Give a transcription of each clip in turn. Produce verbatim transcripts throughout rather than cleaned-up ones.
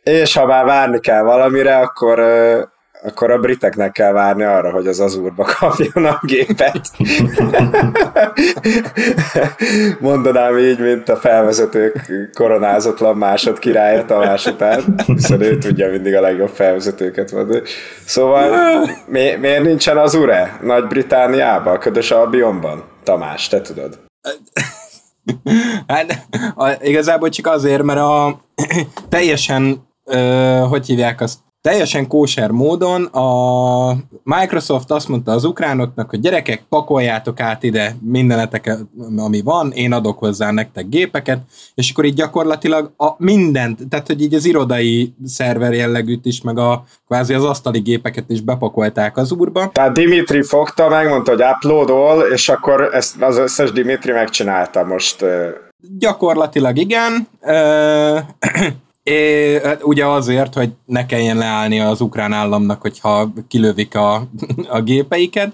És ha már várni kell valamire, akkor, akkor a briteknek kell várni arra, hogy az Azurba kapjon a gépet. Mondanám így, mint a felvezetők koronázatlan másodkirálya Tamás után, hiszen ő tudja mindig a legjobb felvezetőket mondani. Szóval mi, miért nincsen Azure Nagy-Britániában, a ködös Albionban? Tamás, te tudod. Hát a, igazából csak azért, mert a teljesen, ö, hogy hívják azt, teljesen kóser módon a Microsoft azt mondta az ukránoknak, hogy gyerekek, pakoljátok át ide mindeneteket, ami van, én adok hozzá nektek gépeket, és akkor így gyakorlatilag a mindent, tehát hogy így az irodai szerver jellegűt is, meg a kvázi az asztali gépeket is bepakolták az úrba. Tehát Dimitri fogta, megmondta, hogy uploadol, és akkor ezt az összes Dimitri megcsinálta most. Gyakorlatilag igen. Ö- É, ugye azért, hogy ne kelljen leállni az ukrán államnak, hogyha kilövik a, a gépeiket.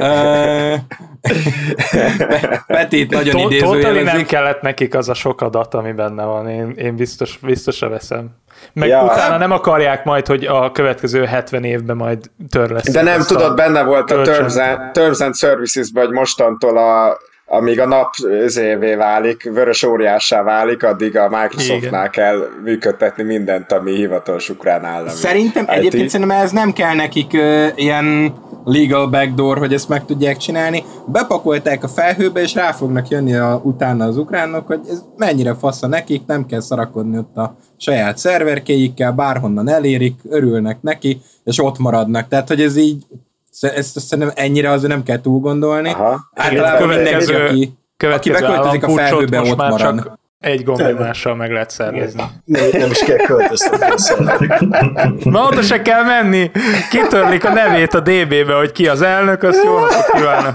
Petét nagyon idézőjelezik. Totally nem kellett nekik az a sok adat, ami benne van. Én, én biztos, biztosra veszem. Meg ja. Utána nem akarják majd, hogy a következő hetven évben majd törleszik. De nem tudod, benne volt a Terms and, Terms and Services-ben, hogy mostantól a amíg a nap ezévé válik, vörös óriássá válik, addig a Microsoftnál igen. kell működtetni mindent, ami hivatalos ukrán állami. Szerintem í té. Egyébként szerintem ez nem kell nekik uh, ilyen legal backdoor, hogy ezt meg tudják csinálni. Bepakolták a felhőbe, és rá fognak jönni a, utána az ukránok, hogy ez mennyire fasza nekik, nem kell szarakodni ott a saját szerverkéikkel, bárhonnan elérik, örülnek neki, és ott maradnak. Tehát, hogy ez így ezt szerintem ennyire azért nem kell túl gondolni. Általában mindenki, aki, aki beköltözik a felhőbe, ott marad. Egy gombnyomással meg lehet szervezni. Nem, nem is kell költöztetni a szerverek. Na, oda se kell menni. Kitörlik a nevét a dé bé-be, hogy ki az elnök, azt jó napot kívánok.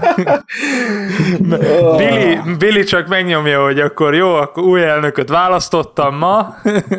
Billy, Billy csak megnyomja, hogy akkor jó, akkor új elnököt választottam ma.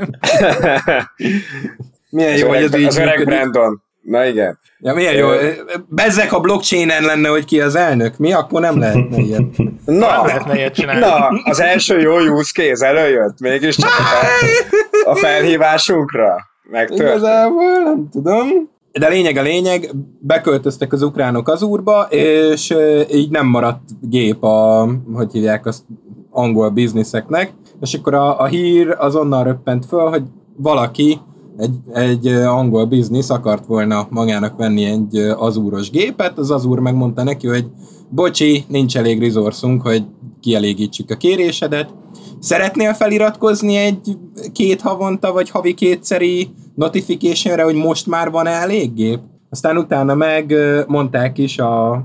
Milyen jó, az hogy ez öreg, így az öreg Brandon. Na igen. Ja, milyen jó. Bezzek a blockchainen lenne, hogy ki az elnök. Mi? Akkor nem lehetne ilyet. Na, nem lehetne ilyet csinálni. Na, az első jó use case előjött. Mégiscsak a, fel, a felhívásunkra. Megtört. Igazából nem tudom. De lényeg a lényeg, beköltöztek az ukránok az úrba, és így nem maradt gép a, hogy hívják azt, angol bizniszeknek, és akkor a, a hír azonnal röppent föl, hogy valaki Egy, egy angol biznisz akart volna magának venni egy azúros gépet, az azúr megmondta neki, hogy bocsi, nincs elég resourcunk, hogy kielégítsük a kérésedet. Szeretnél feliratkozni egy két havonta, vagy havi kétszeri notificationre, hogy most már van elég gép? Aztán utána meg mondták is a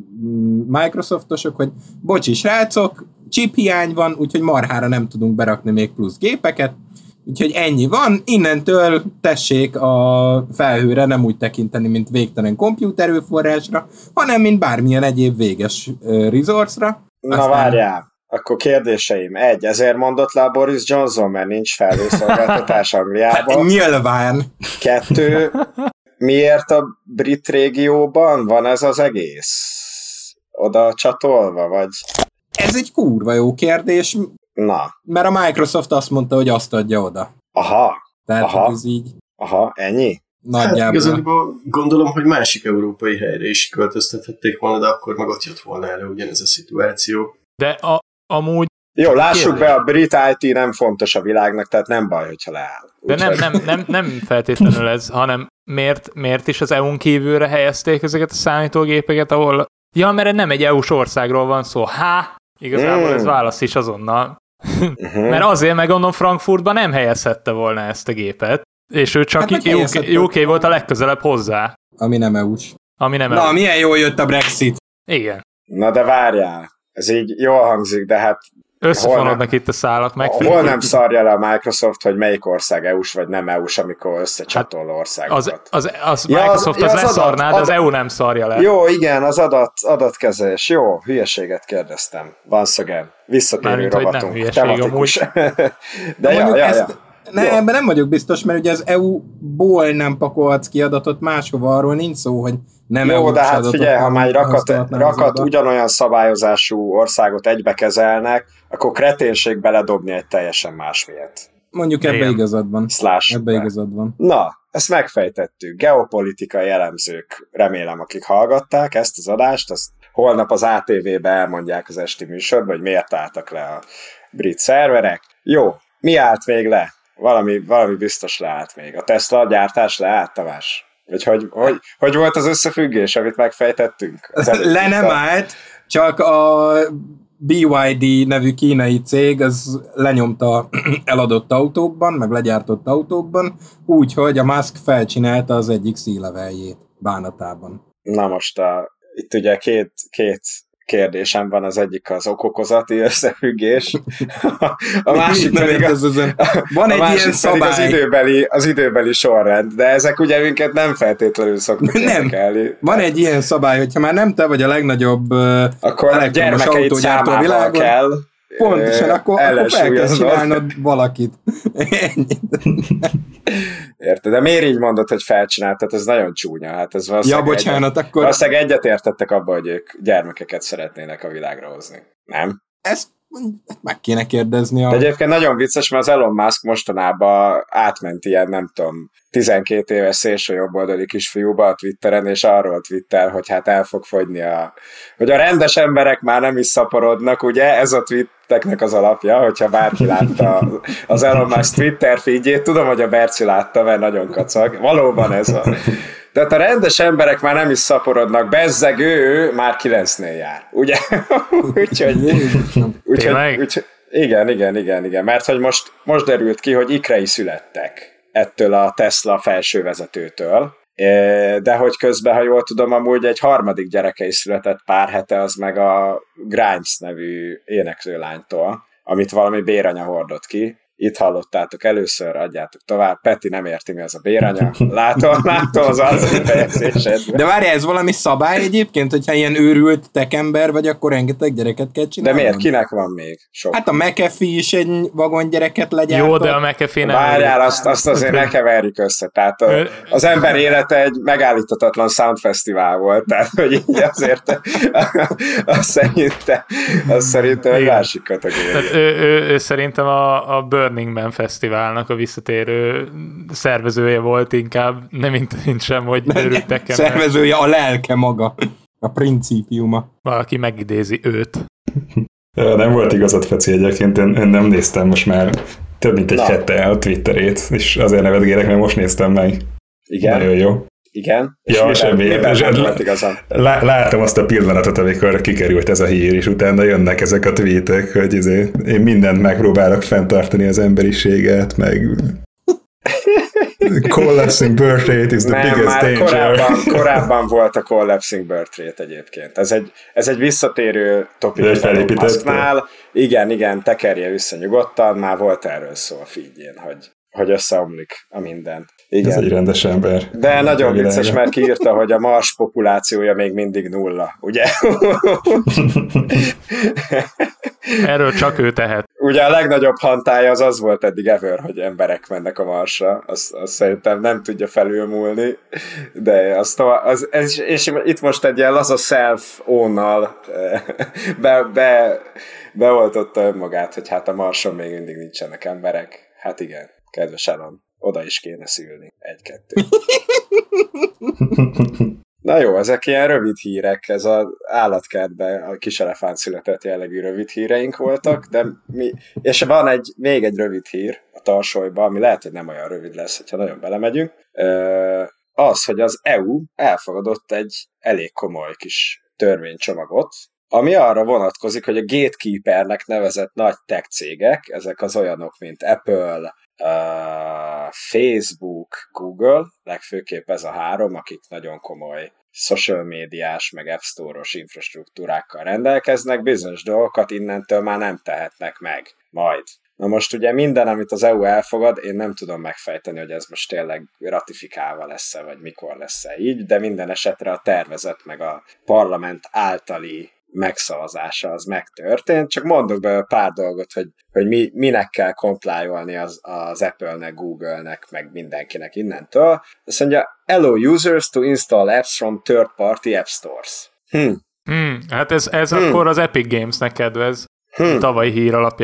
Microsoftosok, hogy bocsi srácok, chip hiány van, úgyhogy marhára nem tudunk berakni még plusz gépeket, úgyhogy ennyi van, innentől tessék a felhőre nem úgy tekinteni, mint végtelen kompjúterőforrásra, hanem mint bármilyen egyéb véges uh, resource-ra. Na aztán... várjál, akkor kérdéseim. Egy, ezért mondott le a Boris Johnson, mert nincs felhőszolgáltatás Angliában. Hát, nyilván. Kettő, miért a brit régióban van ez az egész? Oda csatolva, vagy? Ez egy kurva jó kérdés. Na. Mert a Microsoft azt mondta, hogy azt adja oda. Aha. Tehát aha. ez így... Aha, ennyi? Nagyjából. Hát igazából gondolom, hogy másik európai helyre is költöztethették volna, de akkor meg ott jött volna elő ugyanez a szituáció. De a, amúgy... Jó, lássuk kérdés. Be, a brit í té nem fontos a világnak, tehát nem baj, hogyha leáll. De nem, nem, nem, nem feltétlenül ez, hanem miért, miért is az é u-n kívülre helyezték ezeket a számítógépeket, ahol... Ja, mert nem egy é u-s országról van szó. Há! Igazából mm. ez válasz is azonnal. Uh-huh. Mert azért meg gondolom Frankfurtban nem helyezhette volna ezt a gépet, és ő csak hát u ká volt a legközelebb hozzá. Ami nem é u-s. Ami nem Na, é u-s. milyen jól jött a Brexit. Igen. Na de várjál, ez így jól hangzik, de hát összefonodnak itt a szálak. Hol nem szarja le a Microsoft, hogy melyik ország é u-s vagy nem é u-s, amikor összecsatol hát országokat. Az, az, az ja, Microsoft az, az, az leszarná, adat, de az é u nem szarja le. Jó, igen, az adat, adatkezelés. Jó, hülyeséget kérdeztem. Once again. Visszatérő rovatunk. Tematikus. De ja, ja, ja. Ne, ebben nem vagyok biztos, mert ugye az é u-ból nem pakolhatsz ki adatot máshova, arról nincs szó, hogy nem jó, de hát figyelj, ha már rakat, rakat ugyanolyan szabályozású országot egybe kezelnek, akkor kreténség beledobni egy teljesen más miatt. Mondjuk ebbe igazad van. Slash. Ebbe igazad van. Na, ezt megfejtettük. Geopolitikai elemzők, remélem, akik hallgatták ezt az adást, azt holnap az á té vé-be elmondják az esti műsorban, hogy miért álltak le a brit szerverek. Jó, mi állt még le? Valami, valami biztos leállt még. A Tesla gyártás leállt, Tamás? Vagy hogy, hogy, hogy volt az összefüggés, amit megfejtettünk? Le nem állt, csak a bé ipszilon dé nevű kínai cég az lenyomta eladott autókban, meg legyártott autókban, úgyhogy a Musk felcsinálta az egyik C-leveljét bánatában. Na most a, itt ugye két, két kérdésem van, az egyik az okokozati összefüggés, a másik pedig, a, van egy a másik ilyen szabály. Az, időbeli, az időbeli sorrend, de ezek ugye minket nem feltétlenül szoktak érdekelni. Van egy ilyen szabály, hogyha már nem te vagy a legnagyobb akkor a gyermekeid számával kell pontosan, akkor, akkor fel kell csinálnod valakit. Érted? De miért így mondod, hogy felcsináltad? Ez nagyon csúnya. Hát ez ja, bocsánat, egyet, akkor... Valószínűleg egyetértettek abba, hogy ők gyermekeket szeretnének a világra hozni. Nem? Ezt meg kéne kérdezni. A... De egyébként nagyon vicces, mert az Elon Musk mostanában átment ilyen, nem tudom, tizenkét éves szélső jobboldali kisfiúba a Twitteren, és arról twitter, hogy hát el fog fogyni a... hogy a rendes emberek már nem is szaporodnak, ugye? Ez a twitteknek az alapja, hogyha bárki látta az Elon Musk Twitter feedjét, tudom, hogy a Berci látta, mert nagyon kacag. Valóban ez a... Tehát a rendes emberek már nem is szaporodnak, bezzeg ő már kilencnél jár, ugye? Úgyhogy... Úgyhogy, úgyhogy, igen, igen, igen, igen, mert hogy most, most derült ki, hogy ikrei születtek ettől a Tesla felsővezetőtől, de hogy közben, ha jól tudom, amúgy egy harmadik gyereke is született pár hete, az meg a Grimes nevű éneklőlánytól, amit valami béranya hordott ki. Itt hallottátok először, adjátok tovább. Peti nem érti, mi az a béranya. Látom, látom az arcifejezésedben. De várjál, ez valami szabály egyébként, hogyha ilyen őrült tekember vagy, akkor rengeteg gyereket kell csinálni? De miért? Kinek van még sok? Hát a McAfee is egy vagon gyereket legyártott. Jó, de a McAfee nem... Várjál, azt, azt azért ne keverjük össze. Tehát a, az ember élete egy megállíthatatlan soundfesztivál volt, tehát hogy így azért azt szerintem, azt szerintem egy másik kategória. Tehát ő, ő, ő szerintem a, a Burning Man fesztiválnak a visszatérő szervezője volt inkább, nem mint, mint sem, hogy örültek. Szervezője a lelke maga, a principiuma. Valaki megidézi őt. Nem volt igazad, Feci, egyébként én, én nem néztem most már több mint egy Na. hete a Twitterét, és azért nevetgélek, mert most néztem meg. Igen. Nagyon jó. Igen? És ja, semmi. Lá, látom azt a pillanatot, amikor kikerült ez a hír, és utána jönnek ezek a tweetek, hogy izé, én mindent megpróbálok fenntartani az emberiséget, meg collapsing birth rate is the Nem, biggest danger. Korábban, korábban volt a collapsing birth rate egyébként. Ez egy, ez egy visszatérő topik a Musknál. Igen, igen, tekerje vissza nyugodtan, már volt erről szó a feedjén, hogy, hogy összeomlik a minden. Igen. Ez egy rendes ember. De nagyon vicces, mert kiírta, hogy a Mars populációja még mindig nulla, ugye? Erről csak ő tehet. Ugye a legnagyobb hantája az az volt eddig ever, hogy emberek mennek a Marsra. Azt, azt szerintem nem tudja felülmúlni, de azt, az, ez, és itt most egy ilyen laza self-own-nal be, be, beoltotta önmagát, hogy hát a Marson még mindig nincsenek emberek. Hát igen, kedves Elon. Oda is kéne szülni. Egy-kettő. Na jó, ezek ilyen rövid hírek, ez az állatkertben a kis elefánt született jellegű rövid híreink voltak, de mi, és van egy, még egy rövid hír a tarsolyban, ami lehet, hogy nem olyan rövid lesz, hogyha nagyon belemegyünk, az, hogy az é u elfogadott egy elég komoly kis törvénycsomagot, ami arra vonatkozik, hogy a gatekeepernek nevezett nagy tech cégek, ezek az olyanok, mint Apple, Uh, Facebook, Google, legfőképp ez a három, akik nagyon komoly social médiás, meg App Store-os infrastruktúrákkal rendelkeznek, bizonyos dolgokat innentől már nem tehetnek meg. Majd. Na most ugye minden, amit az é u elfogad, én nem tudom megfejteni, hogy ez most tényleg ratifikálva lesz-e, vagy mikor lesz-e így, de minden esetre a tervezet, meg a parlament általi megszavazása az megtörtént, csak mondok be pár dolgot, hogy, hogy mi, minek kell complyolni az, az Apple-nek, Google-nek, meg mindenkinek innentől. Azt mondja, allow users to install apps from third-party app stores. Hm. Hmm, hát ez, ez hmm. akkor az Epic Games-nek kedvez, hmm. tavalyi hír alapján.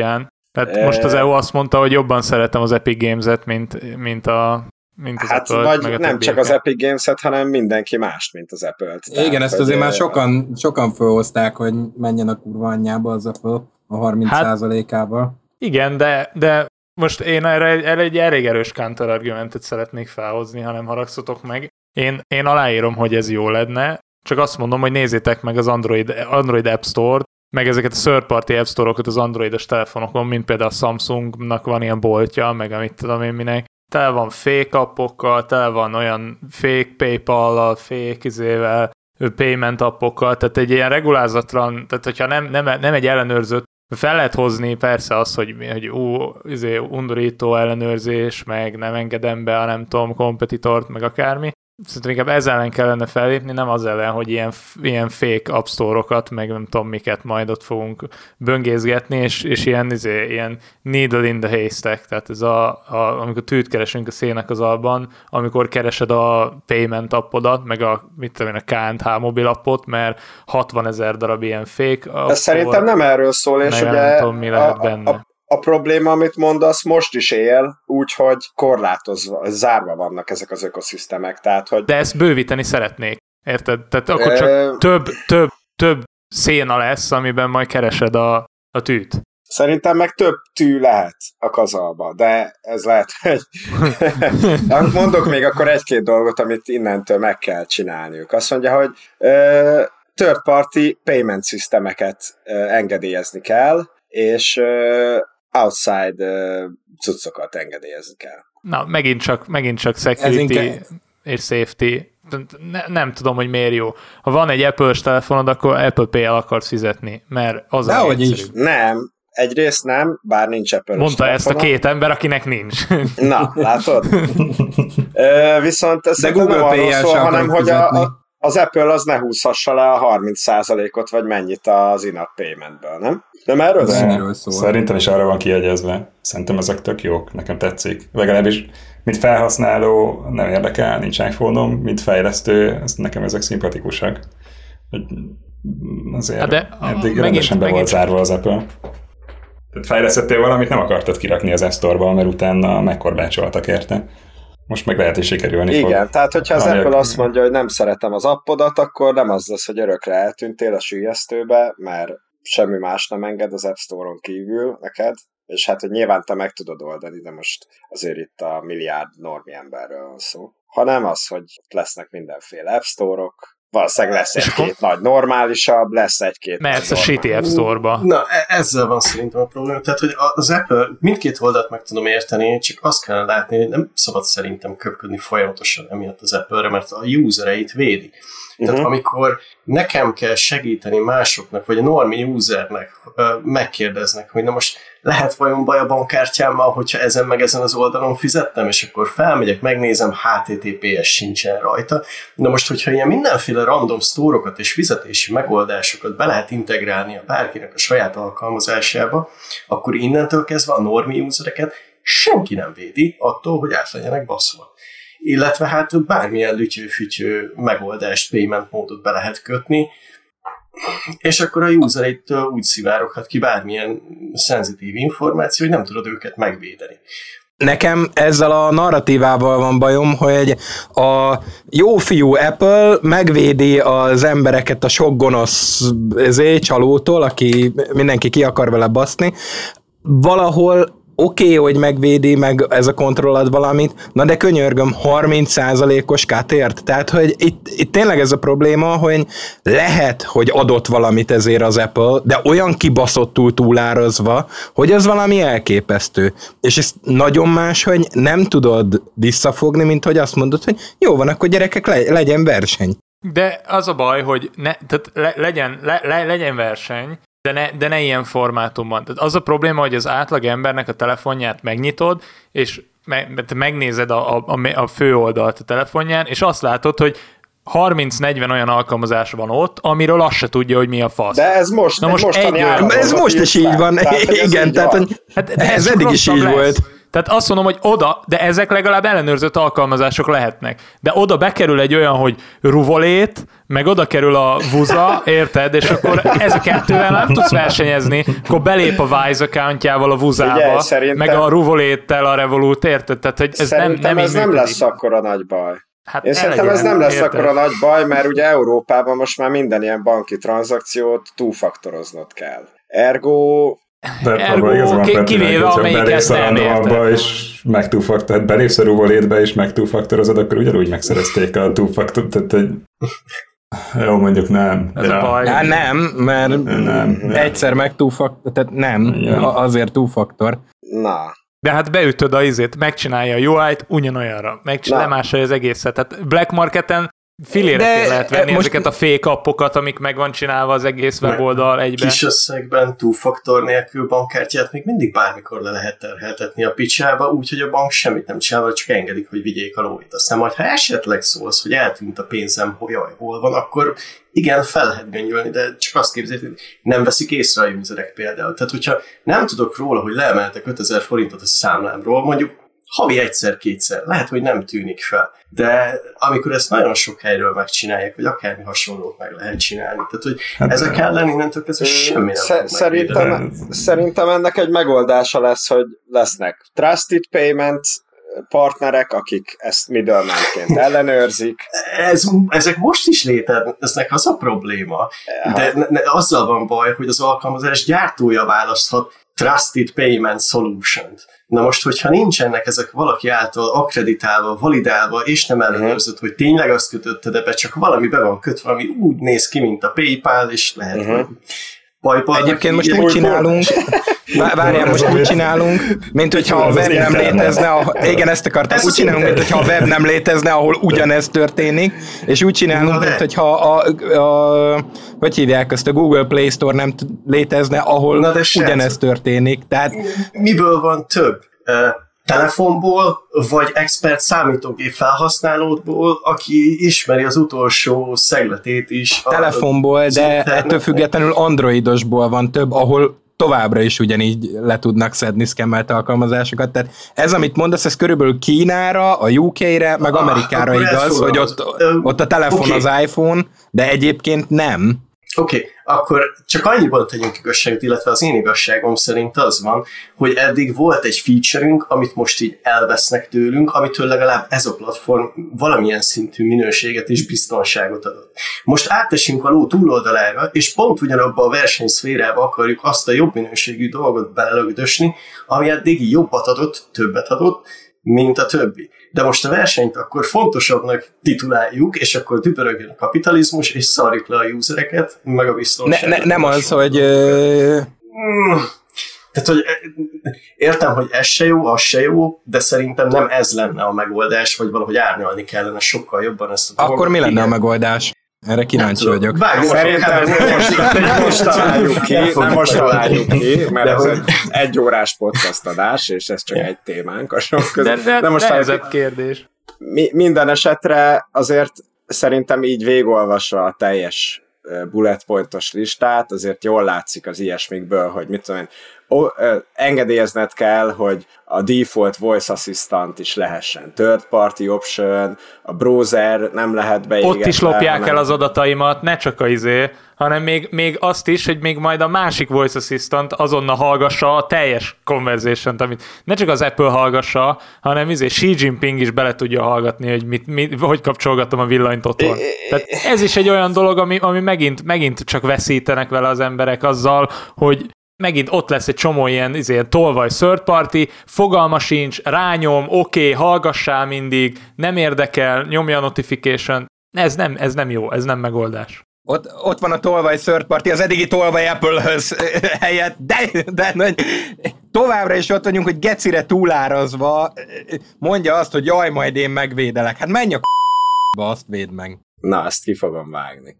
Tehát e... most az é u azt mondta, hogy jobban szeretem az Epic Games-et, mint, mint a mint az hát Apple, vagy meg nem csak az Epic Games-et, hanem mindenki mást, mint az Apple-t. Igen, tehát, ezt azért már sokan, sokan felhozták, hogy menjen a kurva anyjába az Apple a harminc százalékával. Hát, igen, de, de most én erre, erre egy elég erős counter-argumentet szeretnék felhozni, ha nem haragszotok meg. Én, én aláírom, hogy ez jó lenne, csak azt mondom, hogy nézzétek meg az Android, Android App Store-t, meg ezeket a third-party App Store-okat az androidos telefonokon, mint például a Samsungnak van ilyen boltja, meg amit tudom én minek. Tele van fake appokkal, tele van olyan fake PayPal-al, fake izével, payment appokkal, tehát egy ilyen regulázatlan, tehát hogyha nem, nem, nem egy ellenőrzött, fel lehet hozni persze azt, hogy, hogy ú, izé, undorító ellenőrzés, meg nem engedem be a nem tudom, kompetitort, meg akármi. Szerintem inkább ezzel ellen kellene fellépni, nem az ellen, hogy ilyen, ilyen fake app store-okat, meg nem tudom miket majd ott fogunk böngészgetni, és, és ilyen, izé, ilyen needle in the haystack, tehát ez a, a, amikor tűt keresünk a szének az alban, amikor keresed a payment appodat, meg a, mit tudom én, a ká és há mobil appot, mert hatvanezer darab ilyen fake app. Ez szerintem nem erről szól, és ugye nem tudom, mi lehet a, benne. A, a probléma, amit mondasz, most is él, úgyhogy korlátozva, zárva vannak ezek az ökoszisztemek. Tehát, hogy... De ezt bővíteni szeretnék, érted? Tehát akkor csak e... több, több, több széna lesz, amiben majd keresed a, a tűt. Szerintem meg több tű lehet a kazalba, de ez lehet, hogy... Mondok még akkor egy-két dolgot, amit innentől meg kell csinálniuk. Azt mondja, hogy uh, third party payment systemeket uh, engedélyezni kell, és uh, outside uh, cuccokat engedélyezni kell. Na, megint csak, megint csak security inkább... és safety. Ne, nem tudom, hogy miért jó. Ha van egy Apple-s telefonod, akkor Apple Pay-el akarsz fizetni, mert az a egyszerű. Nem, egyrészt nem, bár nincs Apple-s Mondta telefonod. Ezt a két ember, akinek nincs. Na, látod? Ö, viszont ez de Google Pay-el szól, hanem hogy a, a, az Apple az ne húzhassa le a harminc százalékot, vagy mennyit az in-app paymentből, nem? Nem erről szól? szól? Szerintem is arra van kiegyezve. Szerintem ezek tök jók, nekem tetszik. Legalábbis, mint felhasználó nem érdekel, nincs iPhone-om, mint fejlesztő, nekem ezek szimpatikusak. Azért de eddig rendesen be volt zárva az Apple. Tehát fejlesztettél valamit, nem akartad kirakni az App Store-ba, mert utána megkorbácsoltak érte. Most meg lehet, hogy sikerülni Igen, fog. Igen, tehát hogyha az Apple azt mondja, hogy nem szeretem az appodat, akkor nem az lesz, hogy örökre eltűntél a süllyesztőbe, mert semmi más nem enged az App Store-on kívül neked, és hát, hogy nyilván te meg tudod oldani, de most azért itt a milliárd normi emberről van szó. Hanem az, hogy lesznek mindenféle App Store-ok, valószínűleg lesz egy-két nagy normálisabb, lesz egy-két... Mert a shitty App Store-ba. Na, ezzel van szerintem a probléma. Tehát, hogy az Apple mindkét oldalt meg tudom érteni, csak azt kell látni, hogy nem szabad szerintem köpködni folyamatosan emiatt az Apple-re, mert a usereit védi. Tehát uh-huh. amikor nekem kell segíteni másoknak, vagy a normi usernek megkérdeznek, hogy na most lehet vajon baj a bankkártyámmal, hogyha ezen meg ezen az oldalon fizettem, és akkor felmegyek, megnézem, há té té pé es sincsen rajta. Na most, hogyha ilyen mindenféle random sztórokat és fizetési megoldásokat be lehet integrálni a bárkinek a saját alkalmazásába, akkor innentől kezdve a normi usereket senki nem védi attól, hogy át legyenek baszva. Illetve hát bármilyen lütyő-fütyő megoldást, payment módot be lehet kötni, és akkor a usereittől úgy szivároghat ki bármilyen szenzitív információ, hogy nem tudod őket megvédeni. Nekem ezzel a narratívával van bajom, hogy a jó fiú Apple megvédi az embereket a sok gonosz csalótól, aki mindenki ki akar vele baszni. Valahol oké, okay, hogy megvédi, meg ez a kontrollad valamit, na de könyörgöm, harminc százalékos kátért. Tehát, hogy itt, itt tényleg ez a probléma, hogy lehet, hogy adott valamit ezért az Apple, de olyan kibaszottul túlárazva, hogy az valami elképesztő. És ez nagyon más, hogy nem tudod visszafogni, mint hogy azt mondod, hogy jó van, akkor gyerekek, le, legyen verseny. De az a baj, hogy ne, tehát le, legyen, le, le, legyen verseny, De ne, de ne ilyen formátumban. Tehát az a probléma, hogy az átlag embernek a telefonját megnyitod, és me, megnézed a, a, a fő oldalt a telefonján, és azt látod, hogy harminc-negyven olyan alkalmazás van ott, amiről azt se tudja, hogy mi a fasz. De ez most, Na most egy ez most is így van. Tehát, igen, tehát hogy hát, ez eddig is így lesz. volt. Tehát azt mondom, hogy oda, de ezek legalább ellenőrzött alkalmazások lehetnek. De oda bekerül egy olyan, hogy ruvolét, meg oda kerül a vuza, érted? És akkor ez a kettővel nem tudsz versenyezni, akkor belép a Wise accountjával a vuzába, Figyelj, szerintem... meg a ruvoléttel a Revolut, érted? Tehát, hogy ez nem, nem ez nem lesz akkora nagy baj. Hát Én szerintem ez nem lesz érted. akkora nagy baj, mert ugye Európában most már minden ilyen banki tranzakciót túlfaktoroznod kell. Ergo... Ergo, ki, kivéve amelyik ezt nem érted. És meg túlfaktor, belépsz a ruvolétbe és meg túlfaktorozod, akkor ugyanúgy megszerezték a túlfaktor, tehát egy... Jó, mondjuk nem. Ez ja. a baj. Ja, nem, mert nem, nem. egyszer meg túlfaktor, tehát nem, ja. azért túlfaktor. Na. De hát beütöd a izét, megcsinálja a U I-t ugyanolyanra, megcsinálja lemásolja az egészet. Tehát Black Marketen filérekkel lehet venni most... ezeket a fake appokat, amik meg van csinálva az egész weboldal egyben. Kis összegben túlfaktor nélkül bankkártyát még mindig bármikor le lehet terheltetni a picsába, úgyhogy a bank semmit nem csinál, csak engedik, hogy vigyék a lóit. Aztán majd, ha esetleg szólsz, hogy eltűnt a pénzem, hogy jaj, hol van, akkor igen, fel lehet göngyölni, de csak azt képzeljük, hogy nem veszik észre a userek például. Tehát, hogyha nem tudok róla, hogy leemeltek ötezer forintot a számlámról, mondjuk havi egyszer-kétszer, lehet, hogy nem tűnik fel, de amikor ezt nagyon sok helyről megcsinálják, vagy akármi hasonlót meg lehet csinálni, tehát, hogy hát, ezek ellen innentől kezdve semmi nem sz- szerintem, szerintem ennek egy megoldása lesz, hogy lesznek trusted payment partnerek, akik ezt middlemanként ellenőrzik. Ez, ezek most is léteznek, az a probléma, de ne, ne, azzal van baj, hogy az alkalmazás gyártója választhat trusted payment solution-t. Na most, hogyha nincsenek ezek valaki által akkreditálva, validálva, és nem ellenőrzött, uh-huh. hogy tényleg azt kötötted be, csak valami be van kötve, ami úgy néz ki, mint a PayPal, és lehet, uh-huh. hogy pajpalnak. Egyébként most úgy csinálunk, várjál, most úgy csinálunk, mint hogyha a web nem létezne, a, igen, ezt akartam, úgy csinálunk, mint hogyha a web nem létezne, ahol ugyanez történik, és úgy csinálunk, mint hogyha a, a, a hogy hívják azt, a Google Play Store nem létezne, ahol ugyanez történik. Tehát... Miből van több? Telefonból, vagy expert számítógép felhasználódból, aki ismeri az utolsó szegletét is. Telefonból, de ettől függetlenül androidosból van több, ahol továbbra is ugyanígy le tudnak szedni szkemmelt alkalmazásokat. Tehát ez, amit mondasz, ez körülbelül Kínára, a U K-re, meg Amerikára ah, igaz, hogy ott, ott a telefon okay. az iPhone, de egyébként nem. Oké, okay, akkor csak annyiban tegyünk igazságot, illetve az én igazságom szerint az van, hogy eddig volt egy feature-ünk, amit most így elvesznek tőlünk, amitől legalább ez a platform valamilyen szintű minőséget és biztonságot adott. Most átesünk a ló túloldalára, és pont ugyanabba a versenyszférába akarjuk azt a jobb minőségű dolgot belelögdösni, ami eddig jobbat adott, többet adott, mint a többi. De most a versenyt akkor fontosabbnak tituláljuk, és akkor dübörögjön a kapitalizmus, és szarjuk le a usereket, meg a biztonságot. Ne, ne, nem az, hogy... Uh... Hmm. Tehát, hogy értem, hogy ez se jó, az se jó, de szerintem nem ez lenne a megoldás, vagy valahogy árnyalni kellene sokkal jobban ezt a dolgot. Akkor mi lenne igen. a megoldás? Erre kíváncsi vagyok. Vágj, szerintem most, most, most találjuk ki, nem most találjuk ki, mert ez egy egyórás podcast adás, és ez csak egy témánk a sok között. De, de, de most nehezebb kérdés. Mi, minden esetre azért szerintem így végigolvasva a teljes bullet pointos listát, azért jól látszik az ilyesmikből, hogy mit tudom én, o, ö, engedélyezned kell, hogy a default voice assistant is lehessen third party option, a browser nem lehet beégetve. Ott is lopják hanem... el az adataimat, ne csak a izé, hanem még, még azt is, hogy még majd a másik voice assistant azonnal hallgassa a teljes conversation-t, amit ne csak az Apple hallgassa, hanem izé Xi Jinping is bele tudja hallgatni, hogy mit, mit, hogy kapcsolgatom a villanyt otthon. Tehát ez is egy olyan dolog, ami, ami megint, megint csak veszítenek vele az emberek azzal, hogy megint ott lesz egy csomó ilyen, ilyen tolvaj third party, fogalma sincs, rányom, oké, okay, hallgassál mindig, nem érdekel, nyomja a notification. Ez nem, ez nem jó, ez nem megoldás. Ott, ott van a tolvaj third party, az eddigi tolvaj Apple-höz helyett, de, de, de továbbra is ott vagyunk, hogy gecire túlárazva mondja azt, hogy jaj, majd én megvédelek. Hát menj a k***ba, azt védd meg. Na, ezt ki fogom vágni.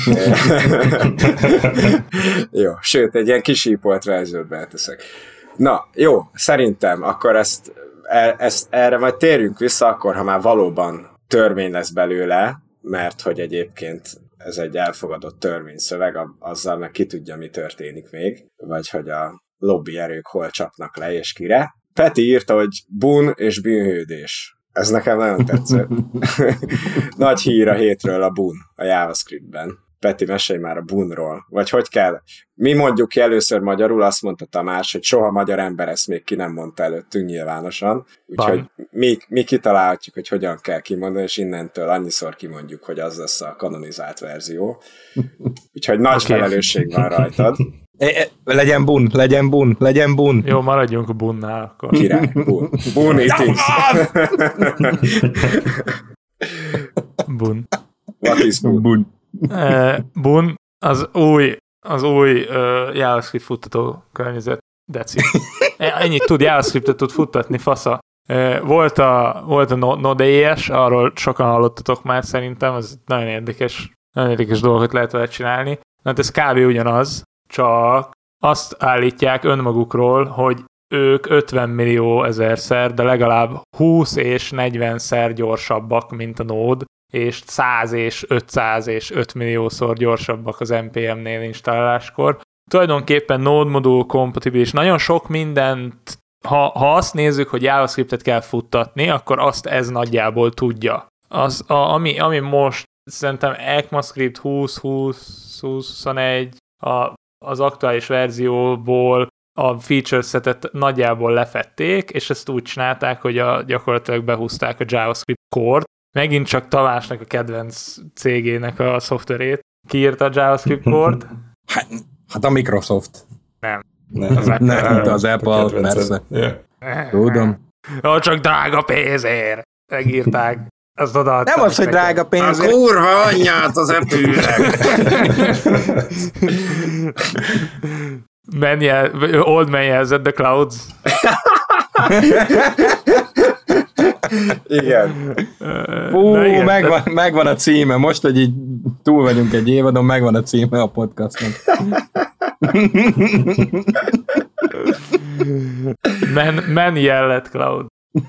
Jó, sőt, egy ilyen kisípolt verziót beteszek. Na, jó, szerintem akkor ezt, ezt, erre majd térjünk vissza, akkor, ha már valóban törvény lesz belőle, mert hogy egyébként ez egy elfogadott törvényszöveg, azzal meg ki tudja, mi történik még, vagy hogy a lobby erők hol csapnak le, és kire. Peti írta, hogy bun és bűnhődés. Ez nekem nagyon tetszett. Nagy hír a hétről a bun a JavaScriptben. Peti, mesélj már a bunról. Vagy hogy kell? Mi mondjuk ki először magyarul, azt mondta Tamás, hogy soha magyar ember ezt még ki nem mondta előttünk nyilvánosan. Úgyhogy mi, mi kitalálhatjuk, hogy hogyan kell kimondani, és innentől annyiszor kimondjuk, hogy az lesz a kanonizált verzió. Úgyhogy nagy okay. felelősség van rajtad. E, e, legyen bun, legyen bun, legyen bun. Jó, maradjunk a bunnál akkor. Király, bun. Bun it is. Bun. What is bun? Bun. Uh, bun az új, az új uh, JavaScript futtató környezet. Deci. Ennyit tud, JavaScriptet tud futtatni, fasza. Uh, volt a, volt a Node.js, arról sokan hallottatok már szerintem, ez nagyon érdekes, nagyon érdekes dolgokat lehet vele csinálni. Hát ez kb. Ugyanaz, csak azt állítják önmagukról, hogy ők ötven millió ezerszer, de legalább húsz és negyvenszer gyorsabbak, mint a Node, és száz és ötszáz és öt milliószor gyorsabbak az en pé em-nél installáláskor. Tulajdonképpen Node modul kompatibilis. Nagyon sok mindent, ha, ha azt nézzük, hogy JavaScriptet kell futtatni, akkor azt ez nagyjából tudja. Az, a, ami, ami most szerintem ECMAScript húsz húsz huszonegy a, az aktuális verzióból a feature setet nagyjából lefették, és ezt úgy csinálták, hogy a, gyakorlatilag behúzták a JavaScript core-t. Megint csak Tamásnak a kedvenc cégének a szoftverét. Kiírta a JavaScript core-t? Hát, hát a Microsoft. Nem. Nem, az Apple. Nem, az Apple, persze. Yeah. Tudom. Ó, csak drága pénzért. Megírták. Azt odaadták. Nem az, hogy drága pénzért. A kurva anyját az Apple-nek. Old man jelzett the clouds. Igen. Fú, igen, megvan, megvan a címe. Most, hogy így túl vagyunk egy évadon, megvan a címe a podcastnak. Men, men yell cloud.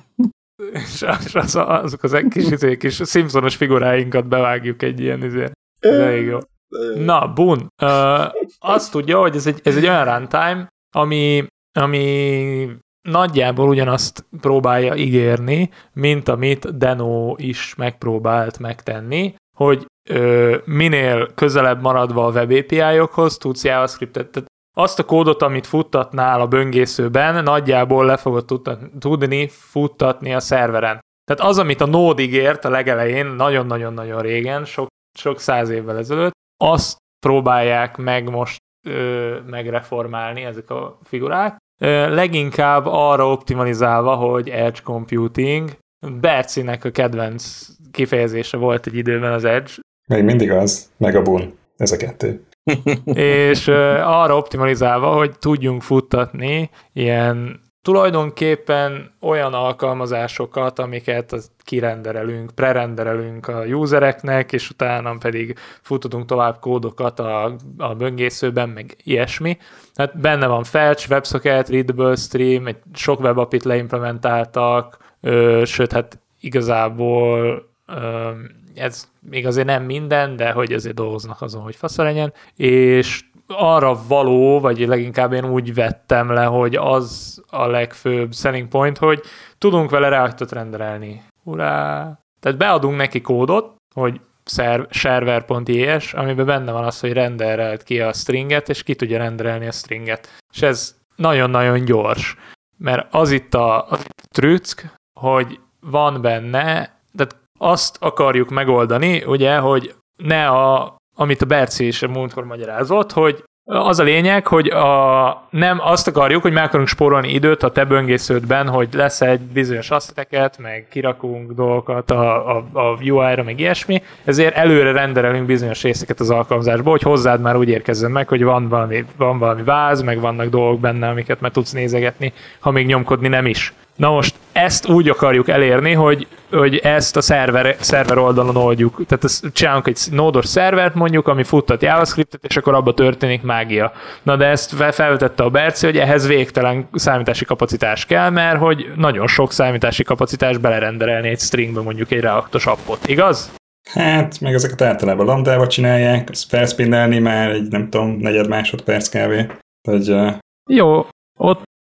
És az, azok az kis, kis, kis Simpsonos figuráinkat bevágjuk egy ilyen izé. Elég jó. Na, Bun. Uh, azt tudja, hogy ez egy, ez egy olyan runtime, ami, ami nagyjából ugyanazt próbálja ígérni, mint amit Deno is megpróbált megtenni, hogy ö, minél közelebb maradva a web á pé i-okhoz tudsz JavaScriptet, tehát azt a kódot, amit futtatnál a böngészőben, nagyjából le fogod tudni futtatni a szerveren. Tehát az, amit a Node ígért a legelején, nagyon-nagyon-nagyon régen, sok, sok száz évvel ezelőtt, azt próbálják meg most ö, megreformálni ezek a figurák. Ö, leginkább arra optimalizálva, hogy Edge Computing. Bercinek a kedvenc kifejezése volt egy időben az Edge. Még mindig az, meg a Bun. Ez a kettő. És ö, arra optimalizálva, hogy tudjunk futtatni ilyen tulajdonképpen olyan alkalmazásokat, amiket kirenderelünk, prerenderelünk a usereknek, és utána pedig futtatunk tovább kódokat a, a böngészőben, meg ilyesmi. Hát benne van Fetch, WebSocket, Readable Stream, egy sok webapit leimplementáltak, ö, sőt, hát igazából ö, ez még azért nem minden, de hogy azért dolgoznak azon, hogy fasza legyen, és arra való, vagy leginkább én úgy vettem le, hogy az a legfőbb selling point, hogy tudunk vele Reactot renderelni. Urá! Tehát beadunk neki kódot, hogy server.js, amiben benne van az, hogy renderelt ki a stringet, és ki tudja renderelni a stringet. És ez nagyon-nagyon gyors. Mert az itt a, a trück, hogy van benne, tehát azt akarjuk megoldani, ugye, hogy ne a amit a Berci is múltkor magyarázott, hogy az a lényeg, hogy a, nem azt akarjuk, hogy meg akarunk spórolni időt a te böngésződben, hogy lesz egy bizonyos asszeteket, meg kirakunk dolgokat a, a, a u i-ra, meg ilyesmi, ezért előre renderelünk bizonyos részeket az alkalmazásból, hogy hozzád már úgy érkezzen meg, hogy van valami, van valami váz, meg vannak dolgok benne, amiket már tudsz nézegetni, ha még nyomkodni nem is. Na most ezt úgy akarjuk elérni, hogy, hogy ezt a szerver, szerver oldalon oldjuk. Tehát ezt csinálunk egy nódos szervert mondjuk, ami futtat JavaScriptet, és akkor abba történik mágia. Na de ezt felvetette a Berci, hogy ehhez végtelen számítási kapacitás kell, mert hogy nagyon sok számítási kapacitás belerenderelni egy stringbe mondjuk egy reaktos appot, igaz? Hát, meg ezeket általában lambdába csinálják, azt felspinnelni már egy, nem tudom, negyed másodperc kávé. Hogy, uh... Jó, ott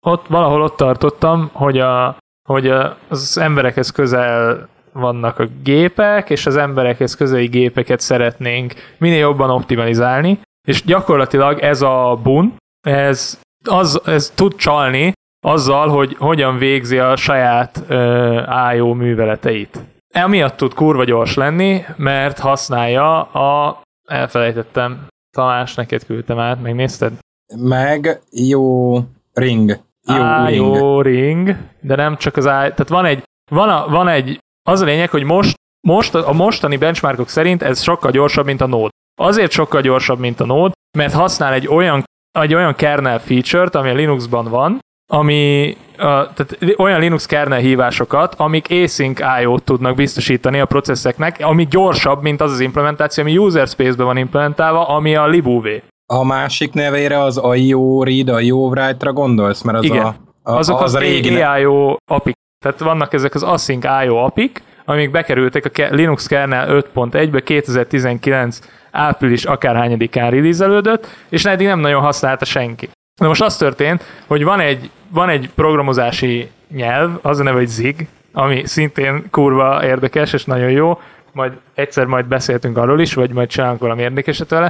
ott valahol ott tartottam, hogy, a, hogy a, az emberekhez közel vannak a gépek, és az emberekhez közeli gépeket szeretnénk minél jobban optimalizálni, és gyakorlatilag ez a bun, ez, az, ez tud csalni azzal, hogy hogyan végzi a saját uh, I O műveleteit. Emiatt tud kurva gyors lenni, mert használja a... Elfelejtettem. Tamás, neked küldtem át, megnézted? Meg jó ring. Jó Á, ring. jó ring, de nem csak az I... Tehát van egy... Van, a, van egy... Az a lényeg, hogy most, most a mostani benchmarkok szerint ez sokkal gyorsabb, mint a Node. Azért sokkal gyorsabb, mint a Node, mert használ egy olyan, egy olyan kernel feature-t, ami a Linuxban van, ami uh, tehát olyan Linux kernel hívásokat, amik async I O-t tudnak biztosítani a processzeknek, ami gyorsabb, mint az az implementáció, ami user space-ben van implementálva, ami a libov. A másik nevére az I O read, I O write-ra gondolsz? Mert az igen. A, a, azok az, az a régi A I O apik. Tehát vannak ezek az async I O apik, amik bekerültek a Linux kernel öt pont egybe kétezer-tizenkilenc április akárhányadikán release-elődött, és eddig nem nagyon használta senki. De most az történt, hogy van egy, van egy programozási nyelv, az a neve, hogy Zig, ami szintén kurva érdekes, és nagyon jó, majd egyszer majd beszéltünk arról is, vagy majd csinálunk valami érdekeset vele,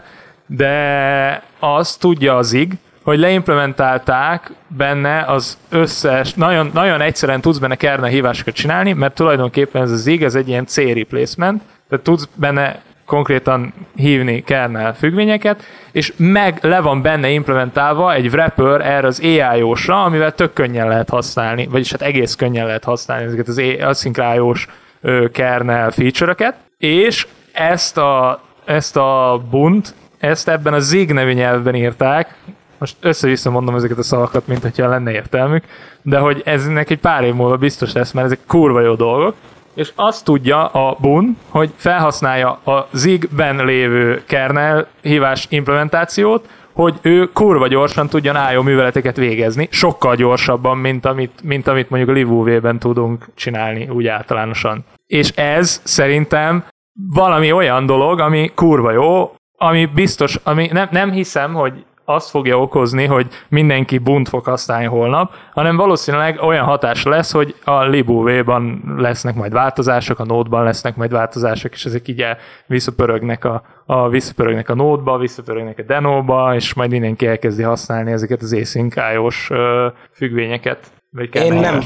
de az tudja a Zig, hogy leimplementálták benne az összes, nagyon, nagyon egyszerűen tudsz benne kernel hívásokat csinálni, mert tulajdonképpen ez a Zig, ez egy ilyen C replacement, tehát tudsz benne konkrétan hívni kernel függvényeket, és meg le van benne implementálva egy wrapper erre az A I O-sra, amivel tök könnyen lehet használni, vagyis hát egész könnyen lehet használni ezeket az async I O-s kernel feature-öket, és ezt a, ezt a bunt, ezt ebben a Zig nevű nyelvben írták, most össze-vissza mondom ezeket a szavakat, mint hogyha lenne értelmük, de hogy eznek egy pár év múlva biztos lesz, mert ezek kurva jó dolgok, és azt tudja a bun, hogy felhasználja a Zig-ben lévő kernel hívás implementációt, hogy ő kurva gyorsan tudjon I O műveleteket végezni, sokkal gyorsabban, mint amit, mint amit mondjuk a libov-ben tudunk csinálni úgy általánosan. És ez szerintem valami olyan dolog, ami kurva jó, ami biztos, ami nem, nem hiszem, hogy azt fogja okozni, hogy mindenki bunt fog használni holnap, hanem valószínűleg olyan hatás lesz, hogy a libov-ban lesznek majd változások, a Node-ban lesznek majd változások, és ezek így visszapörögnek a, a, visszapörögnek a Node-ba, visszapörögnek a Deno-ba, és majd mindenki elkezdi használni ezeket az async I O-s függvényeket. Én, nem,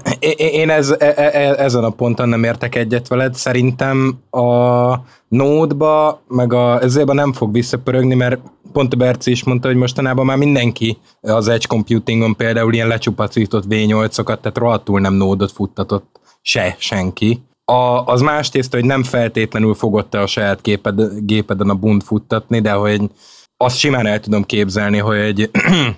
én ez, e, e, ezen a ponton nem értek egyet veled, szerintem a Node-ba, meg a, ezért nem fog visszapörögni, mert pont a Berci is mondta, hogy mostanában már mindenki az Edge Computingon például ilyen lecsupacított V nyolcokat, tehát rohadtul nem Node-ot futtatott se senki. A, az más tészta, hogy nem feltétlenül fogod te a saját géped, gépeden a bunt futtatni, de hogy azt simán el tudom képzelni, hogy egy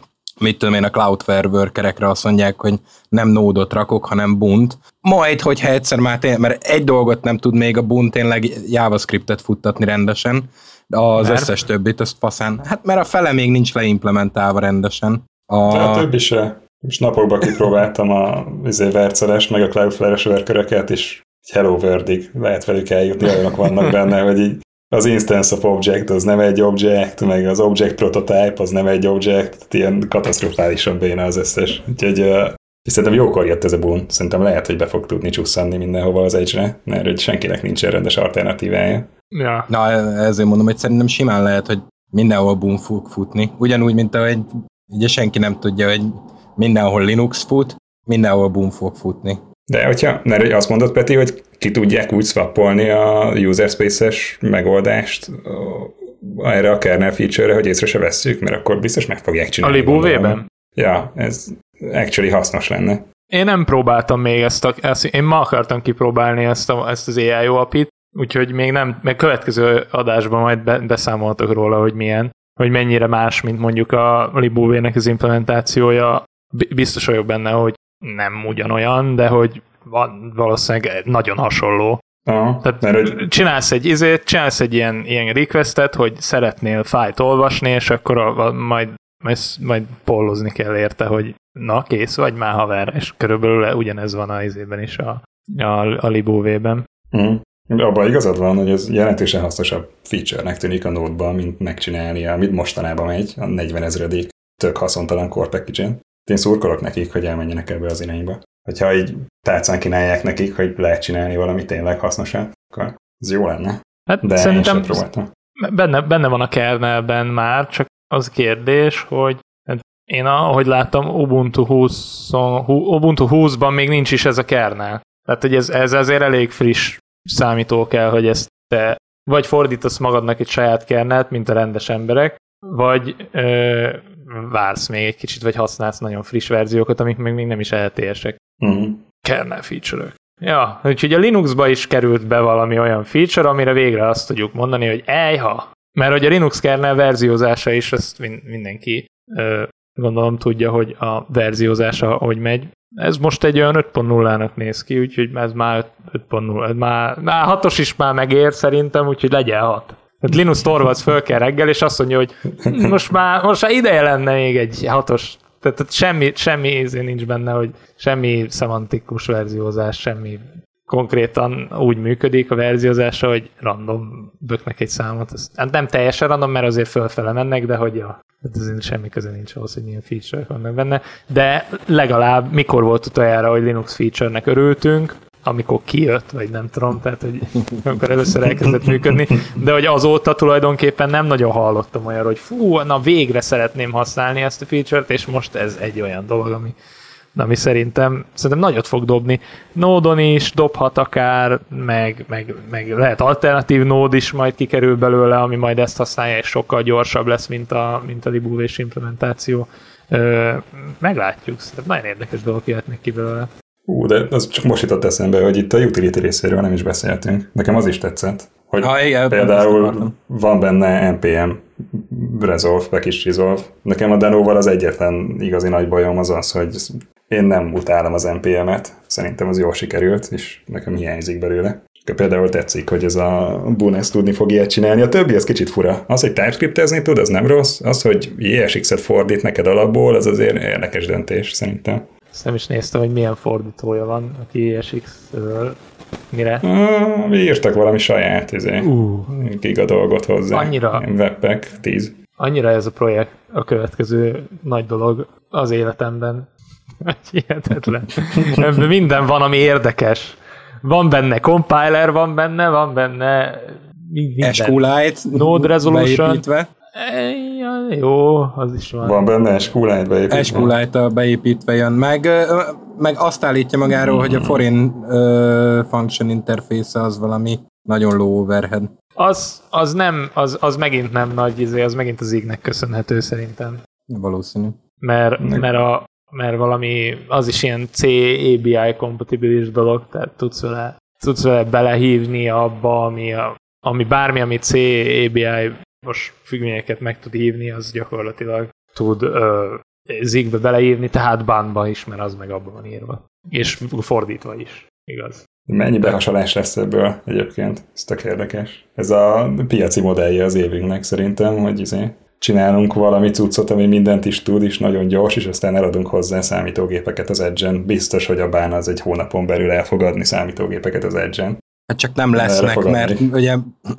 mit tudom én, a Cloudflare workerekre azt mondják, hogy nem Node-ot rakok, hanem bunt. Majd, hogyha egyszer már tényleg, mert egy dolgot nem tud még a bunt tényleg JavaScriptet futtatni rendesen, de az mert? összes többit, azt faszán. Hát mert a fele még nincs leimplementálva rendesen. A, a többi se. Most napokban kipróbáltam a Verceles, meg a Cloudflare-es workereket, és hello world-ig lehet velük eljutni, olyanok vannak benne, hogy így az instance of object az nem egy object, meg az object prototype az nem egy object, ilyen katasztrofálisan béna az összes. Úgyhogy uh, szerintem jókor jött ez a bun. Szerintem lehet, hogy be fog tudni csusszanni mindenhova az Edge-re, mert hogy senkinek nincsen rendes alternatívája. Ja. Na, ezért mondom, hogy szerintem simán lehet, hogy mindenhol bun fog futni. Ugyanúgy, mint ahogy ugye senki nem tudja, hogy mindenhol Linux fut, mindenhol bun fog futni. De hogyha, mert azt mondod, Peti, hogy ki tudják úgy swappolni a user space-es megoldást erre a kernel feature-re, hogy észre se vesszük, mert akkor biztos meg fogják csinálni. A libov-ben? Ja, ez actually hasznos lenne. Én nem próbáltam még ezt, a, ezt én ma akartam kipróbálni ezt, a, ezt az A I O apit, úgyhogy még nem, meg következő adásban majd be, beszámoltok róla, hogy milyen, hogy mennyire más, mint mondjuk a libov-nek az implementációja. Biztos vagyok benne, hogy nem ugyanolyan, de hogy van valószínűleg nagyon hasonló. Aha, Tehát mert, hogy... csinálsz egy izét, csinálsz egy ilyen, ilyen requestet, hogy szeretnél fájlt olvasni, és akkor a, a, majd, majd, majd pollozni kell érte, hogy na, kész vagy már haver, és körülbelül ugyanez van az izében is a, a, a libov-ben. Mm. Abban igazad van, hogy ez jelentősen hasznosabb feature-nek tűnik a Node-ban, mint megcsinálni, amit mostanában megy, a negyven ezredik tök haszontalan core package-en. Én szurkolok nekik, hogy elmenjenek ebbe az irányba. Hogyha így tálcán kínálják nekik, hogy lehet csinálni valami tényleg hasznosat, akkor ez jó lenne. Hát de szerintem én sem próbáltam. Benne, benne van a kernelben már, csak az kérdés, hogy én ahogy láttam, Ubuntu húsz, Ubuntu húszban még nincs is ez a kernel. Tehát, hogy ez, ez azért elég friss számító kell, hogy ezt te vagy fordítasz magadnak egy saját kernelt, mint a rendes emberek, vagy ö, vársz még egy kicsit, vagy használsz nagyon friss verziókat, amik még nem is el té es-ek. Uh-huh. Kernel feature-ök. Ja, úgyhogy a Linuxba is került be valami olyan feature, amire végre azt tudjuk mondani, hogy ejha! Mert hogy a Linux kernel verziózása is, azt mindenki ö, gondolom tudja, hogy a verziózása hogy megy. Ez most egy olyan öt pont nullának néz ki, úgyhogy ez már öt pont nulla, már, már hatos is már megér szerintem, úgyhogy legyen hat. Tehát Linus Torvalds föl kell reggel, és azt mondja, hogy most már, most már ideje lenne még egy hatos, tehát, tehát semmi, semmi ízé nincs benne, hogy semmi szemantikus verziózás, semmi konkrétan úgy működik a verziózása, hogy random böknek egy számot. Hát nem teljesen random, mert azért fölfele mennek, de hogy ja, azért semmi köze nincs ahhoz, hogy milyen feature-ek vannak benne. De legalább mikor volt utoljára, hogy Linux feature-nek örültünk, amikor kijött, vagy nem tudom, tehát hogy amikor először elkezdett működni, de hogy azóta tulajdonképpen nem nagyon hallottam olyan, hogy fú, na végre szeretném használni ezt a feature-t, és most ez egy olyan dolog, ami ami szerintem, szerintem nagyot fog dobni. Node-on is dobhat akár, meg, meg, meg lehet alternatív Node is majd kikerül belőle, ami majd ezt használja, és sokkal gyorsabb lesz, mint a, mint a libulvés implementáció. Ö, meglátjuk, szerintem nagyon érdekes dolgok jöhetnek ki belőle. Ú, de az csak most jutott eszembe, hogy itt a utility részéről nem is beszéltünk. Nekem az is tetszett, hogy ha, igen, például van benne en pé em resolve, package resolve. Nekem a Denóval az egyetlen igazi nagy bajom az az, hogy én nem utálom az en pé em-et. Szerintem az jól sikerült, és nekem hiányzik belőle. Például tetszik, hogy ez a Bun ezt tudni fog ilyet csinálni. A többi az kicsit fura. Az, hogy TypeScriptezni tud, az nem rossz. Az, hogy jé es iksz-et fordít neked alapból, az azért érdekes döntés, szerintem. Ezt nem is néztem, hogy milyen fordítója van, aki jé es iksz-ről mire. Ah, írtak valami saját izé, uh. giga dolgot hozzá. Annyira. Webpack tíz. Annyira ez a projekt a következő nagy dolog az életemben. Hihetetlen. Ebben minden van, ami érdekes. Van benne compiler, van benne, van benne minden. es kú Lite Node Resolution. Beépítve. Ja, jó, az is van. Van benne es kú Lite beépítve. es kú Lite beépítve jön. Meg, meg azt állítja magáról, mm. hogy a foreign uh, function interface az valami nagyon low overhead. Az, az nem, az, az megint nem nagy izé, az megint az ignek köszönhető szerintem. Valószínű. Mert, mert, a, mert valami, az is ilyen C-á bé i kompatibilis dolog, tehát tudsz vele, tudsz vele belehívni abba, ami, a, ami bármi, ami C-á bé i most függvényeket meg tud hívni, az gyakorlatilag tud ö, zigbe beleírni, tehát bánba is, mert az meg abban van írva. És fordítva is, igaz. Mennyi behasalás lesz ebből egyébként? Ez tök érdekes. Ez a piaci modellje az évünknek szerintem, hogy izé csinálunk valami cuccot, ami mindent is tud, és nagyon gyors, és aztán eladunk hozzá számítógépeket az Edge-en. Biztos, hogy a bán az egy hónapon belül elfogadni számítógépeket az Edge-en. Hát csak nem lesznek, mert ugye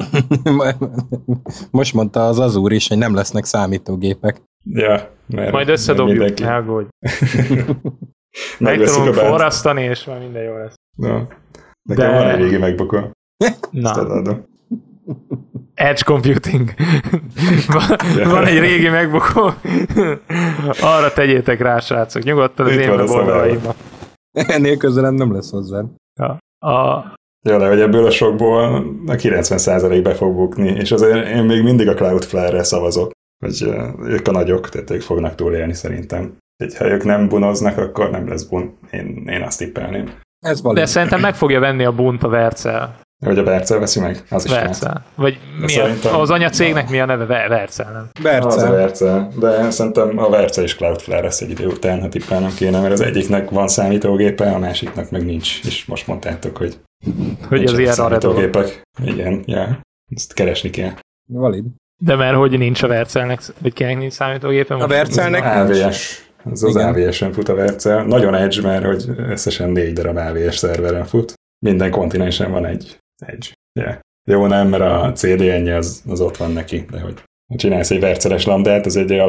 most mondta az Azure is, hogy nem lesznek számítógépek. Ja, mert majd összedobjuk, elgódj. Meg tudunk forrasztani, és már minden jó lesz. No. Nekem De... van egy régi MacBook-on. Na. Edge Computing. van, van egy régi MacBook-on. Arra tegyétek rá, srácok. Nyugodtan az én weboldalaimba. Ennél közelem nem lesz hozzá. Ja. A... Ja, de hogy ebből a sokból a kilencven százalék be fog bukni, és azért én még mindig a Cloudflare-re szavazok, hogy ők a nagyok, tehát ők fognak túlélni szerintem. Egy, ha ők nem bunoznak, akkor nem lesz bun. Én, én azt tippelném. Ez de szerintem meg fogja venni a bunt a Vercel. Vagy a Vercel veszi meg? Az is Vercel. Vagy milyen, az anyacégnek mi a neve? Vercel, nem? Vercel. Az a Vercel. De szerintem a Vercel és Cloudflare lesz egy idő után, ha tippelnem kéne, mert az egyiknek van számítógépe, a másiknak meg nincs. És most mondtátok, hogy hogy az ilyen számítógépek. Igen, ja. Ezt keresni kell. Valid. De mert hogy nincs a Vercelnek, vagy kinek nincs számítógépe? A Vercelnek á vé es. Ez az á vé es-en fut a Vercel. Nagyon Edge, mert hogy összesen négy darab á vé es szerveren fut. Minden kontinensen van egy Edge. Yeah. Jó, nem, mert a cé dé en-je az, az ott van neki, de hogy csinálsz egy verceles lambdát, az egy alaza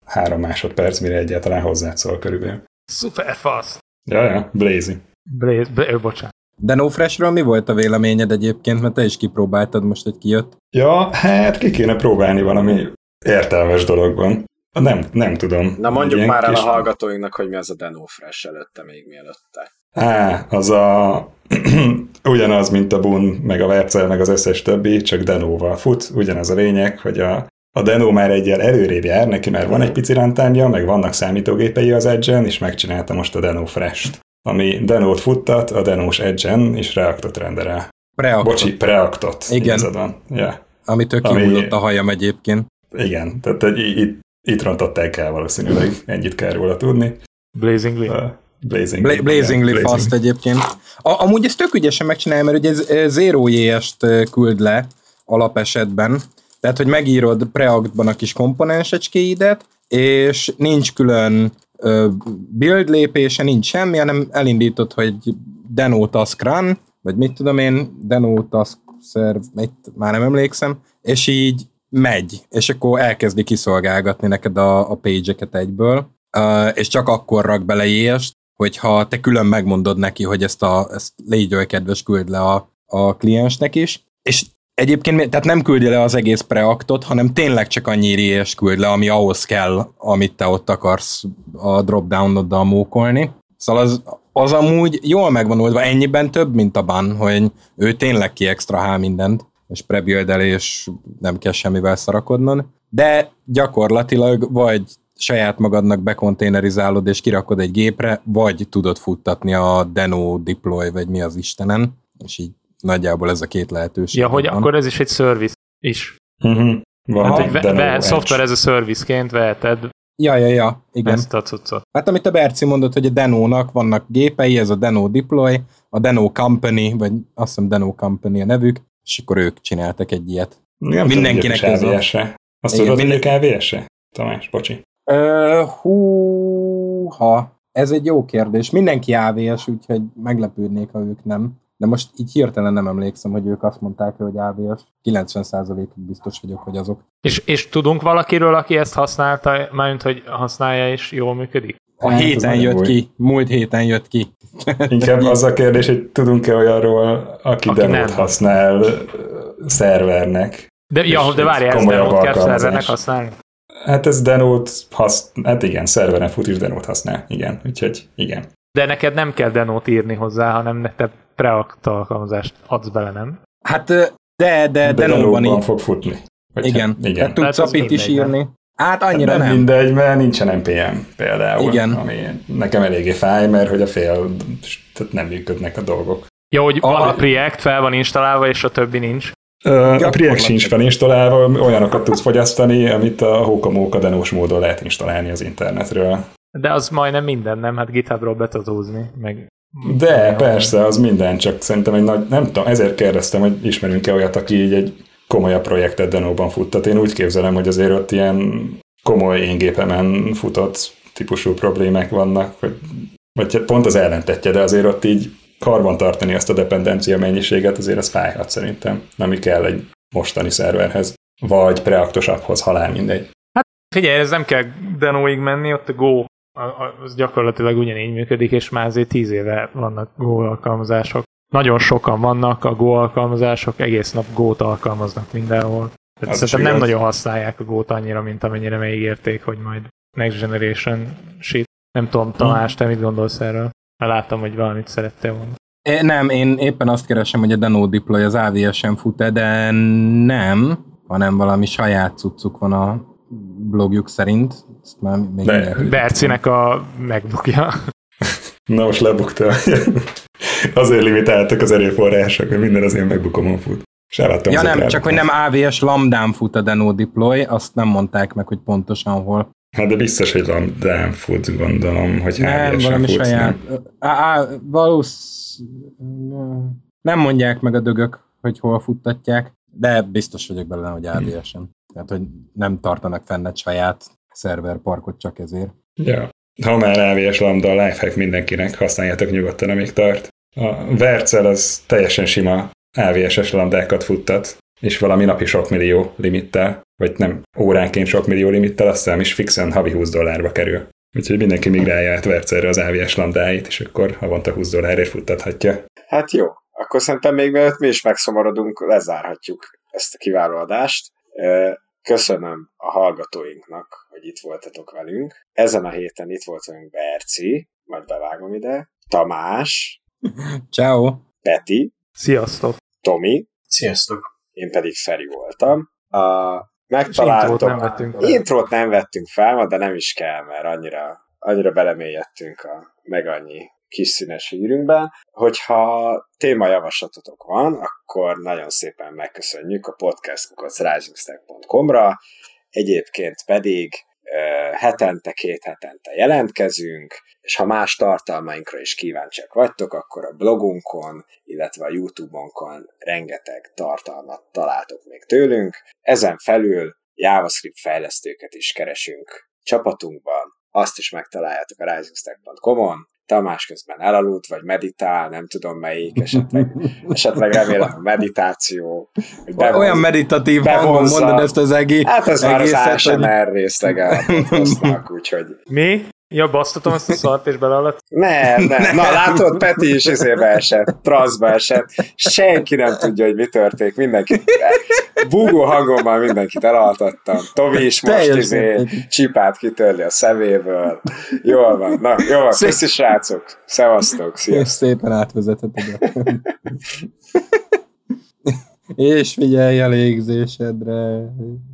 három másodperc, mire egyáltalán hozzád szól körülbelül. Szuper fasz. Ja, ja, Blazy. Blaze, Blaze, bocsánat. De No Freshről mi volt a véleményed egyébként, mert te is kipróbáltad most, hogy kijött? Ja, hát ki kéne próbálni valami értelmes dologban. Nem, nem tudom. Na mondjuk ilyen már el kis... a hallgatóinknak, hogy mi az a Deno Fresh előtte, még mielőtte. Á, az a... ugyanaz, mint a Bun, meg a Vercel, meg az összes többi, csak Denóval fut. Ugyanaz a lényeg, hogy a, a Deno már egyel előrébb jár, neki már van egy pici runtime-ja, meg vannak számítógépei az Edge-en, és megcsinálta most a Deno Fresh-t, ami Denót futtat, a Denós Edge-en, és Reactot renderel. Preactot. Bocsi, Preactot. Igen. Van. Ja. Ami tök Ami... kihullott a hajam egyébként. Igen, tehát itt, itt rontották el valószínűleg, ennyit kell róla tudni. Blazingly. Uh, Blazingly, Bla- Blazingly yeah, fast Blazing. egyébként. A- amúgy ezt tök ügyesen megcsinálja, mert ugye ez zero jé est küld le alapesetben, tehát hogy megírod Preactban a kis komponensecskéidet, és nincs külön ö, build lépése, nincs semmi, hanem elindítod, hogy Deno task run, vagy mit tudom én, Deno task serve, mit, már nem emlékszem, és így megy, és akkor elkezdi kiszolgálgatni neked a, a page-eket egyből, uh, és csak akkor rak bele jést, hogyha te külön megmondod neki, hogy ezt, a, ezt légy oly kedves, küld le a, a kliensnek is, és egyébként tehát nem küldi le az egész preaktot, hanem tényleg csak annyi jést küld le, ami ahhoz kell, amit te ott akarsz a dropdownoddal mókolni. Szóval az, az amúgy jól megvan oldva, ennyiben több, mint a ban, hogy ő tényleg kiextrahál mindent, és prebuild-el, és nem kell semmivel szarakodnod, de gyakorlatilag vagy saját magadnak bekonténerizálod, és kirakod egy gépre, vagy tudod futtatni a Deno deploy, vagy mi az Istenen, és így nagyjából ez a két lehetőség. Ja, hogy van. akkor ez is egy service is. Uh-huh. Van Hát, egy hogy ve- Deno ve- Edge. szoftver ez a serviceként veheted Ja, ja, ja, igen. ezt a cuccot. Hát amit a Berci mondott, hogy a Denónak vannak gépei, ez a Deno Deploy, a Deno Company, vagy azt hiszem Deno Company a nevük, és akkor ők csináltak egy ilyet. Nem Mindenkinek tudom, ez hogy a... á vé es-e. Azt Igen, tudod, hogy minden- ők á vé es-e? Tamás, bocsi. Ö, húha, ez egy jó kérdés. Mindenki á vé es, úgyhogy meglepődnék, ha ők nem. De most így hirtelen nem emlékszem, hogy ők azt mondták, hogy á vé es. kilencven százalékig biztos vagyok, hogy azok. És, és tudunk valakiről, aki ezt használta, mármint, hogy használja és jól működik? A Hát, ez héten nagyon jött új. ki, múlt héten jött ki. Inkább az a kérdés, hogy tudunk-e olyanról, aki, Aki Denót nem. használ ö, szervernek. De, ja, És de várjál, ezt komolyabb Denót kell alkalmazás. szervernek használni? Hát ez Denót használ, hát igen, szerveren fut és Denót használ, igen, úgyhogy igen. De neked nem kell Denót írni hozzá, hanem te Preact alkalmazást adsz bele, nem? Hát de, de, de Denóban Denóban így. fog futni. Vagy Igen, hát, igen. tehát tudsz Tehát az apit is mindegy, írni. Hát annyira nem, nem. mindegy, mert nincsen en pé em például, Igen. ami nekem eléggé fáj, mert hogy a fél, tehát nem működnek a dolgok. Ja, hogy A- van a Preact, fel van installálva, és a többi nincs. Ö, A Preact sincs felinstalálva, olyanokat tudsz fogyasztani, amit a hóka-móka denós módon lehet installálni az internetről. De az majdnem minden, nem? Hát GitHubról be tudod húzni, meg... De persze, az minden, csak szerintem egy nagy, nem tudom, ezért kérdeztem, hogy ismerünk-e olyat, aki így egy komolyabb projektet Denóban futtat. Én úgy képzelem, hogy azért ott ilyen komoly én gépemen futott típusú problémák vannak, vagy, vagy pont az ellentetje, de azért ott így karban tartani azt a dependencia mennyiséget, azért az fájhat szerintem, ami kell egy mostani szerverhez, vagy preaktos apphoz, halál mindegy. Figyelj, ez nem kell Denóig menni, ott a Go, a- a- az gyakorlatilag ugyanígy működik, és már azért tíz éve vannak Go alkalmazások. Nagyon sokan vannak a Go alkalmazások, egész nap Go-t alkalmaznak mindenhol. Tehát Az is szerintem nem igaz. nagyon használják a Go-t annyira, mint amennyire megígérték, hogy majd Next Generation shit. Nem tudom, Tamás, te mit gondolsz erről? Mert láttam, hogy valamit szerettél volna. É, nem, én éppen azt keresem, hogy a Deno Deploy az á vé es-en fut-e, de nem, hanem valami saját cuccuk van a blogjuk szerint. Ezt már még De- mindjárt- Bercinek a MacBookja. Na most lebukta. Azért limitáltak az erőforrások, hogy minden az én megbukomon fut. Se láttam Ja az nem, ötletet. csak hogy nem á vé es lambdán fut a Deno Deploy, azt nem mondták meg, hogy pontosan hol. Hát de biztos, hogy lambdán fut, gondolom, hogy Nem, á vé es-en valami futsz, saját. nem? Á, á, valósz... Nem mondják meg a dögök, hogy hol futtatják, de biztos vagyok benne, hogy á vé es-en. Tehát, hogy nem tartanak fenn egy saját szerverparkot csak ezért. Ja. Ha már á vé es lambda, a lifehack mindenkinek, használjátok nyugodtan, amíg tart. A Vercel az teljesen sima á vé es-es lambdákat futtat, és valami napi sok millió limittel, vagy nem óránként sok millió limittel, azt hiszem is fixen havi húsz dollárba kerül. Úgyhogy mindenki migrálja át Vercerre az á vé es lambdáit, és akkor havonta húsz dollárért futtathatja. Hát jó, akkor szerintem még mielőtt mi is megszomorodunk, lezárhatjuk ezt a kiváló adást. Köszönöm a hallgatóinknak, hogy itt voltatok velünk. Ezen a héten itt volt velünk Berci, majd bevágom ide, Tamás, Ciao. Peti, Sziasztok! Tomi, Sziasztok! én pedig Feri voltam. A megtaláltok... Intrót nem vettünk fel. Intrót nem vettünk fel, de nem is kell, mert annyira, annyira belemélyedtünk a meg annyi kis színes hírünkben. Hogyha témajavaslatotok van, akkor nagyon szépen megköszönjük a podcast kukac rising stack pont com-ra, egyébként pedig uh, hetente, két hetente jelentkezünk, és ha más tartalmainkra is kíváncsiak vagytok, akkor a blogunkon, illetve a YouTube-onkon rengeteg tartalmat találtok még tőlünk. Ezen felül JavaScript fejlesztőket is keresünk csapatunkban, azt is megtaláljátok a rising stack pont com-on. Tamás közben elaludt, vagy meditál, nem tudom melyik, esetleg, esetleg remélem a meditáció. Bevonz, olyan meditatív hangon mondod ezt az egész. Hát ez már az á es em er hogy... részlege a podcastnak, úgyhogy... Mi? Ja, basztatom ezt a szart, és bele alatt? Nem, nem. Na, látod, Peti is izébe esett, transzba esett. Senki nem tudja, hogy mi történik. Mindenkit, búgó hangommal mindenkit elaltattam. Tomi is most izé csipát kitörli a szeméből. Jól van. Na, jól van. Köszi, srácok. Szevasztok. Sziasztok. Szépen átvezetheted. És figyelj a légzésedre.